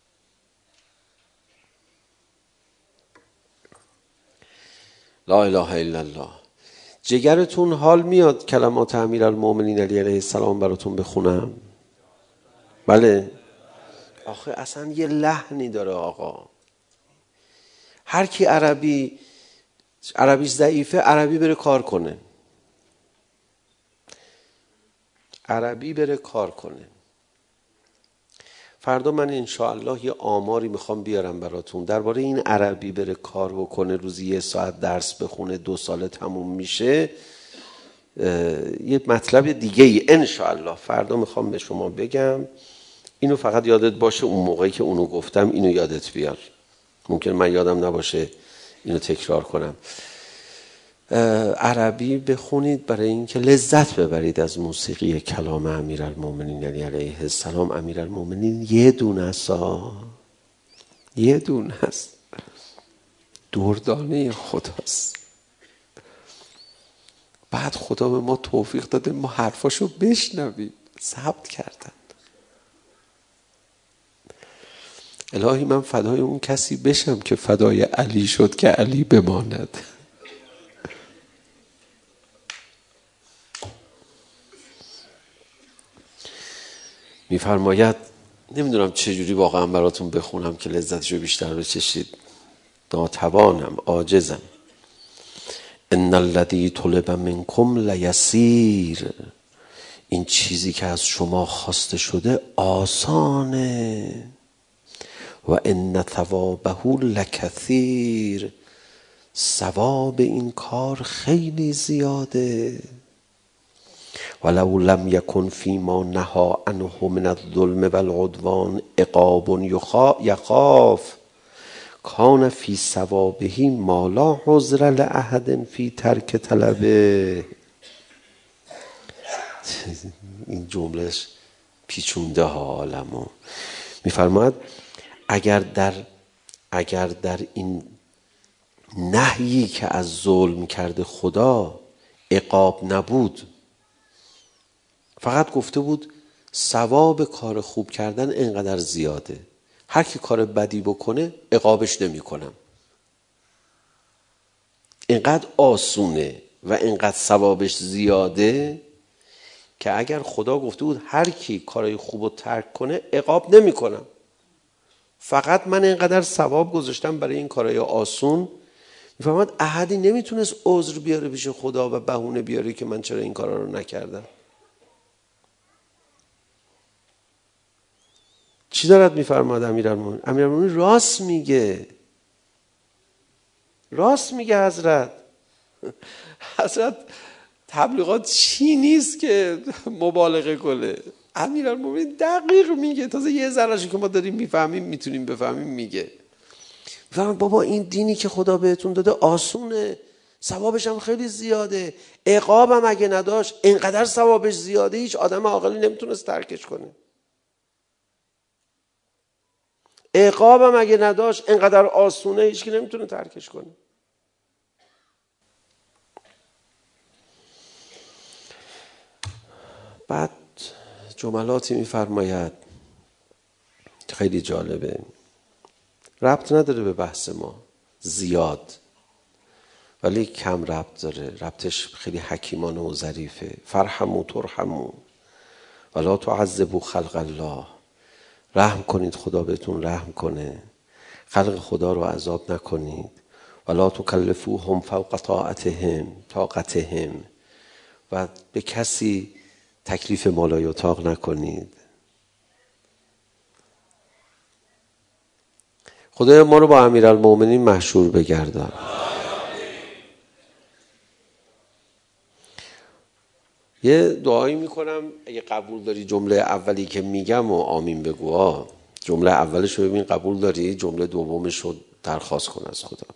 لا اله الا الله. جگرتون حال میاد کلمات امیرالمومنین علی علیه السلام براتون بخونم؟ بله. آخه اصلا یه لحنی داره آقا. هر کی عربیش ضعیفه، عربی بره کار کنه. عربی بره کار کنه. فردا من انشاءالله یه آماری میخوام بیارم براتون درباره این عربی بره کار بکنه، روزی 1 ساعت درس بخونه، 2 ساله تموم میشه. یه مطلب دیگه ای انشاءالله فردا میخوام به شما بگم. اینو فقط یادت باشه اون موقعی که اونو گفتم اینو یادت بیار. ممکن من یادم نباشه اینو تکرار کنم. عربی بخونید برای اینکه لذت ببرید از موسیقی کلام امیرالمومنین علیه السلام. امیرالمومنین یه دونه است، دردانه خداست. بعد خدا به ما توفیق داده ما حرفاشو بشنویم، ثبت کردن. الهی من فدای اون کسی بشم که فدای علی شد که علی بماند. میفرماید، نمیدونم چجوری واقعا براتون بخونم که لذتشو بیشتر بچشید، ناتوانم، عاجزم. ان الذی طلب منکم لیسیر. این چیزی که از شما خواسته شده آسانه. و ان ثوابه لکثیر. ثواب این کار خیلی زیاده. ولو لم یکن فیما نهی عنه من الظلم والعدوان عقاب یخاف کان فی ثوابه ما لا عذر لاحد فی ترک طلبه. این جملهش پیچونده ها عالمو. میفرماید اگر در این نهیی که از ظلم کرده خدا عقاب نبود، فقط گفته بود ثواب کار خوب کردن اینقدر زیاده، هر کی کار بدی بکنه عقابش نمی کنم، اینقدر آسونه و اینقدر ثوابش زیاده که اگر خدا گفته بود هر کی کارای خوب رو ترک کنه عقاب نمی کنم، فقط من اینقدر ثواب گذاشتم برای این کارای آسون. میفهمد احدی نمیتونست عذر بیاره پیش خدا و بهونه بیاره که من چرا این کارا رو نکردم. چی دارد میفرماد امیرالمومنین؟ امیرالمومنین راست میگه حضرت تبلیغات چی نیست که مبالغه کنه. امیرالمومنین دقیق میگه، تازه یه ذره‌شو که ما داریم میفهمیم میتونیم بفهمیم میگه. میفهمم بابا این دینی که خدا بهتون داده آسونه، ثوابش هم خیلی زیاده، عقابم اگه نداشت اینقدر ثوابش زیاده هیچ آدم عاقلی نمیتونست ترکش کنه. عقابم اگه نداشت اینقدر آسونه هیچ کی نمیتونه ترکش کنه. بعد جملاتی میفرماید خیلی جالبه، ربط نداره به بحث ما زیاد، ولی کم ربط داره، ربطش خیلی حکیمانه و ظریفه. فرحموا ترحموا ولا تعذبوا خلق الله. رحم کنید خدا بهتون رحم کنه، خلق خدا رو عذاب نکنید. ولا تکلفوهم فوق طاقتهم. و به کسی تکلیف مالایطاق نکنید. خدای ما رو با امیرالمومنین محشور بگردان. یه دعایی میکنم اگه قبول داری جمله اولی که میگم و آمین بگو. جمله اولش رو ببین قبول داری، جمله دومش رو درخواست کن از خدا.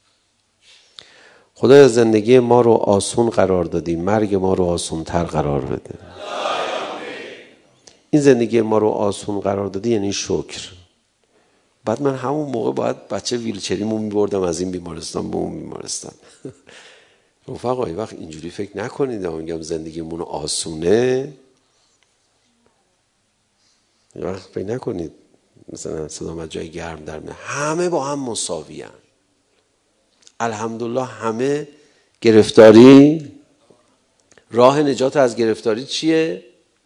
خدای زندگی ما رو آسون قرار دادی، مرگ ما رو آسون تر قرار بده. این زندگی ما رو آسون قرار داده یعنی شکر. بعد من همون موقع باید بچه ویلچریمو میبردم از این بیمارستان به اون بیمارستان. رفقا یه وقت اینجوری فکر نکنید. میگم زندگیمون آسونه، یه وقت فکر نکنید مثلا صدام جای گرم در میاد. همه با هم مساوی هستند. الحمدلله همه گرفتاری، راه نجات از گرفتاری چیه؟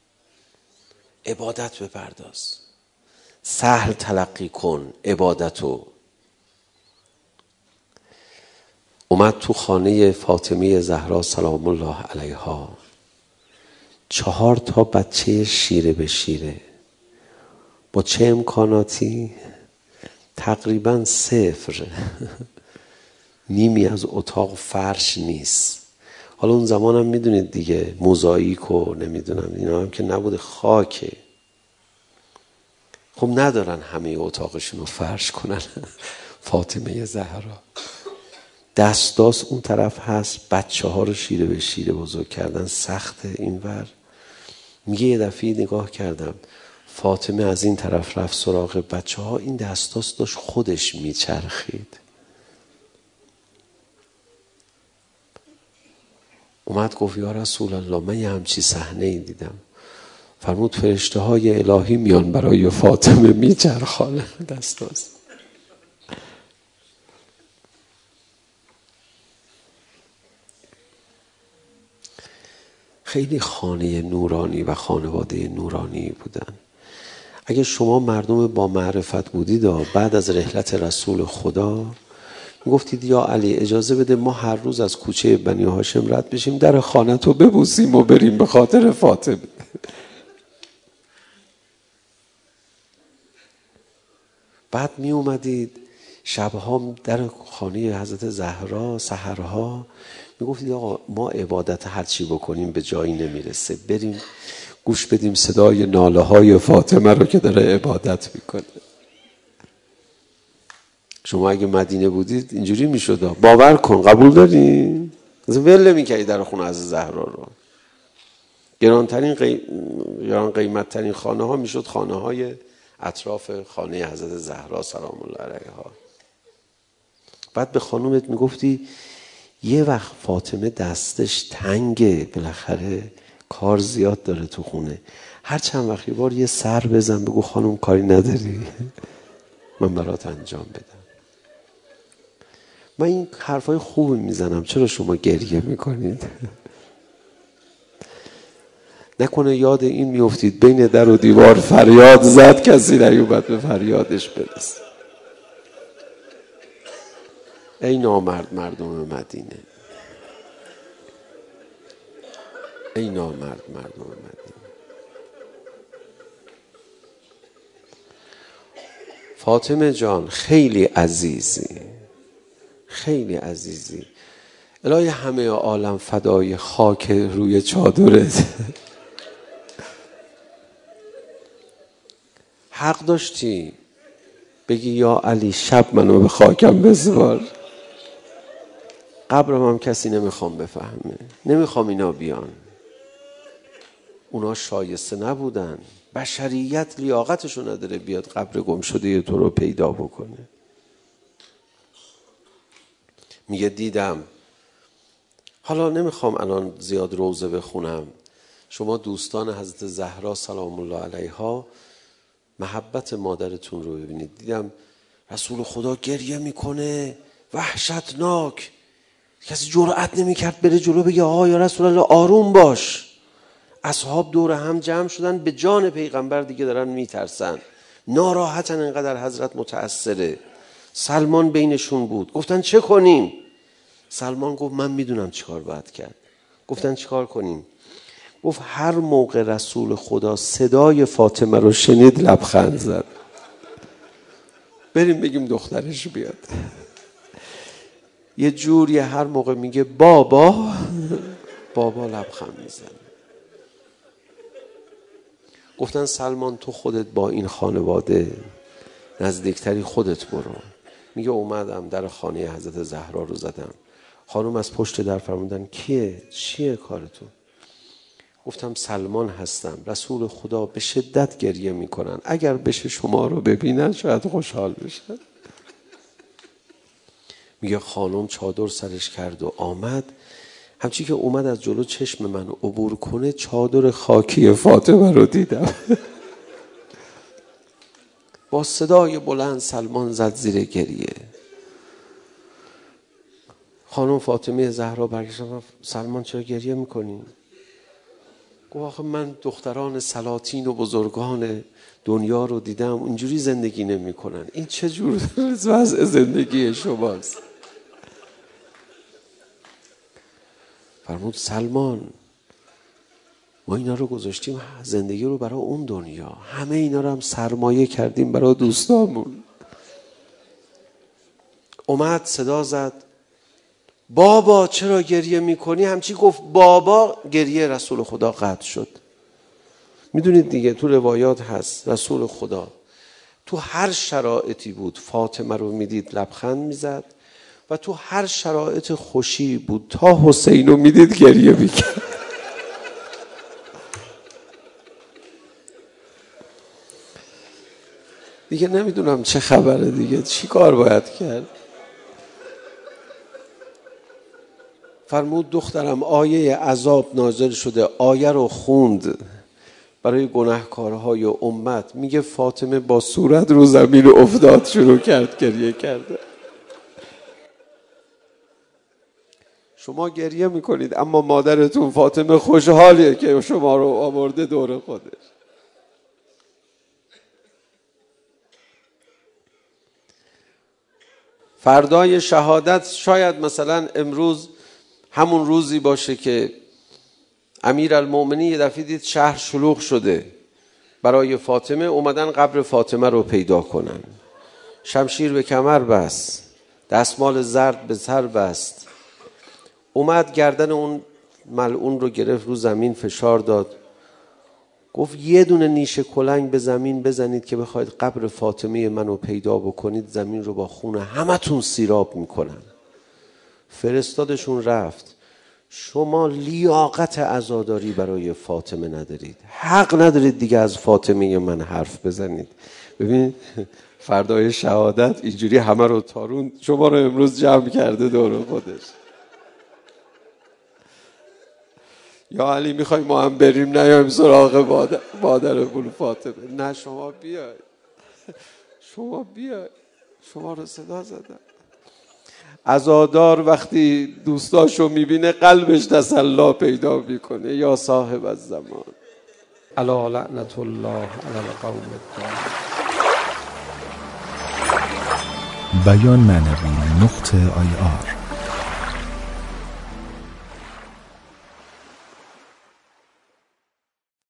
عبادت بپرداز، سهل تلقی کن عبادتو. اومد تو خانه فاطمه زهرا سلام الله علیها 4 بچه شیره به شیره با چه امکاناتی؟ تقریبا 0. نیمی از اتاق فرش نیست. حالا اون زمان هم میدونید دیگه موزاییک و نمیدونم اینا هم که نبوده، خاکه. خب ندارن همه اتاقشون رو فرش کنن. فاطمه زهرا دستاس اون طرف هست، بچه ها رو شیره به شیره بزرگ کردن سخته. اینور میگه یه دفعه نگاه کردم فاطمه از این طرف رفت سراغ بچه ها، این دستاس داشت خودش میچرخید. اومد گفت یا رسول الله من یه همچی صحنه ای دیدم. فرمود فرشته های الهی میان برای فاطمه میچرخانه دستاس. خیلی خانه نورانی و خانواده نورانی بودن. اگه شما مردم با معرفت بودید بعد از رحلت رسول خدا گفتید یا علی اجازه بده ما هر روز از کوچه بنی هاشم رد بشیم در خانه‌تو ببوسیم و بریم به خاطر فاطمه. بعد می اومدید شبها در خانه حضرت زهرا، سحرها می گفتید آقا ما عبادت هر چی بکنیم به جایی نمیرسه، بریم گوش بدیم صدای ناله های فاطمه رو که داره عبادت میکنه. شما اگه مدینه بودید اینجوری میشد. باور کن، قبول داری؟ ول نمی‌کردی در خونه از زهرا رو. گران قیمت ترین خانه ها میشد خانه های اطراف خانه حضرت زهرا سلام الله علیها. بعد به خانومت میگفتی یه وقت فاطمه دستش تنگه، بالاخره کار زیاد داره تو خونه، هر چند وقت یه بار یه سر بزن بگو خانم کاری نداری من برات انجام بدم. من این حرفای خوبی میزنم، چرا شما گریه میکنید؟ نکنه یاد این میافتید بین در و دیوار فریاد زد کسی نیومد به فریادش برسه. ای نامرد مردم مدینه، ای نامرد مردم مدینه. فاطمه جان خیلی عزیزی، خیلی عزیزی. الهی همه عالم فدای خاک روی چادرت. حق داشتی بگی یا علی شب منو به خاکم بسپار، قبرم هم کسی نمیخوام بفهمه، نمیخوام اینا بیان. اونا شایسته نبودن، بشریت لیاقتشو نداره بیاد قبر گم شده تو رو پیدا بکنه. میگه دیدم، حالا نمیخوام الان زیاد روزه بخونم، شما دوستان حضرت زهرا سلام الله علیها محبت مادرتون رو ببینید. دیدم رسول خدا گریه میکنه وحشتناک، کسی جرأت نمیکرد بره جلو بگه آقا یا رسول الله آروم باش. اصحاب دور هم جمع شدن، به جان پیغمبر دیگه دارن میترسن، ناراحتن، انقدر حضرت متأثره. سلمان بینشون بود، گفتن چه کنیم؟ سلمان گفت من میدونم چیکار باید کرد. گفتن چیکار کنیم؟ گفت هر موقع رسول خدا صدای فاطمه رو شنید لبخند زد. بریم بگیم دخترش بیاد. یه جوری هر موقع میگه بابا، بابا لبخند میزنه. گفتن سلمان تو خودت با این خانواده نزدیکتری، خودت برو. میگه اومدم در خانه حضرت زهرا رو زدم، خانم از پشت در فرمودن کیه؟ چیه کارتون؟ گفتم سلمان هستم. رسول خدا به شدت گریه میکنن، اگر بشه شما رو ببینن شاید خوشحال بشن. میگه خانم چادر سرش کرد و آمد، همچی که اومد از جلو چشم من عبور کنه چادر خاکی فاطمه رو دیدم. با صدای بلند سلمان زد زیر گریه. خانم فاطمه زهرا برگشت گفت سلمان چرا گریه میکنی؟ گفت آخه من دختران سلاطین و بزرگان دنیا رو دیدم اونجوری زندگی نمی کنن. این چه جور وضع زندگی شماست؟ فرمود سلمان ما اینا رو گذاشتیم زندگی رو برای اون دنیا، همه اینا رو هم سرمایه کردیم برای دوستامون. اومد صدا زد بابا چرا گریه میکنی؟ همچی گفت بابا گریه رسول خدا قطع شد. میدونید دیگه تو روایات هست رسول خدا تو هر شرایطی بود فاطمه رو میدید لبخند میزد و تو هر شرایط خوشی بود تا حسین رو میدید گریه میکرد. دیگه نمیدونم چه خبره دیگه، چی کار باید کرد. فرمود دخترم آیه عذاب نازل شده، آیه رو خوند برای گناهکارهای امت. میگه فاطمه با صورت رو زمین افتاد شروع کرد گریه کرده. شما گریه میکنید اما مادرتون فاطمه خوشحالیه که شما رو آورده دور خودش. فردای شهادت شاید مثلا امروز همون روزی باشه که امیرالمومنین یه دفعه دید شهر شلوغ شده، برای فاطمه اومدن قبر فاطمه رو پیدا کنن. شمشیر به کمر بست، دستمال زرد به سر بست، اومد گردن اون ملعون رو گرفت، رو زمین فشار داد، گفت یه دونه نیش کلنگ به زمین بزنید که بخواید قبر فاطمه منو پیدا بکنید، زمین رو با خون همتون سیراب میکنن. فرستادشون رفت. شما لیاقت عزاداری برای فاطمه ندارید، حق ندارید دیگه از فاطمه من حرف بزنید. ببین فردای شهادت اینجوری همه رو تارون، شما رو امروز جمع کرده دور خودش. یا علی میخوای ما هم بریم نیایم سراغ مادرمون فاطمه؟ نه شما بیاید، شما بیاید، شما رو صدا زدن. عزادار وقتی دوستاشو میبینه قلبش تسلا پیدا میکنه. یا صاحب الزمان الا لعنت الله علی القوم الظالمین. بیان معنوی .ir